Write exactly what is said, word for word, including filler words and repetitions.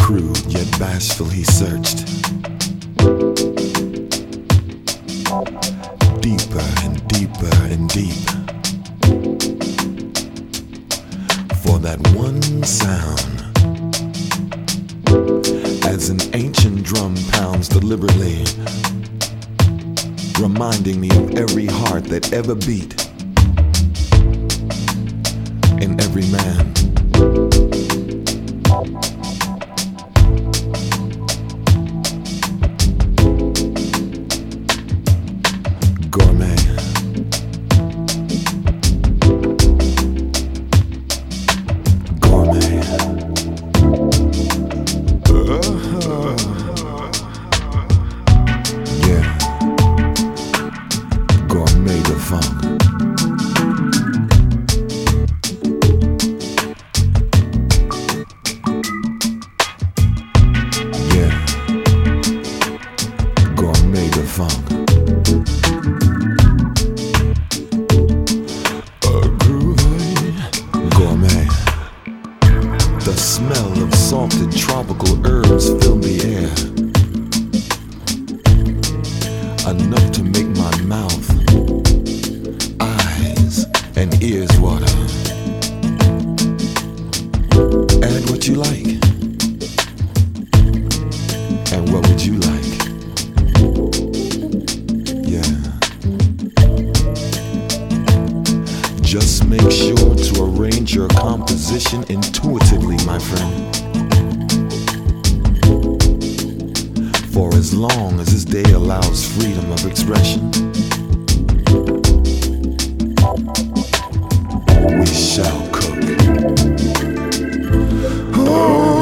Crude yet bashful he searched, deeper and deeper and deep, for that one sound, as an ancient drum pounds deliberately, reminding me of every heart that ever beat in every man. Gourmet. Gourmet. Uh-huh. Yeah. Gourmet the funk. Yeah. Gourmet the funk. Gourmet. The smell of salted tropical herbs fill the air, enough to make my mouth, eyes, and ears water. Add what you like, and what would you like? Yeah. Just make sure to arrange your composition intuitively, my friend. For as long as this day allows freedom of expression, we shall cook. Oh.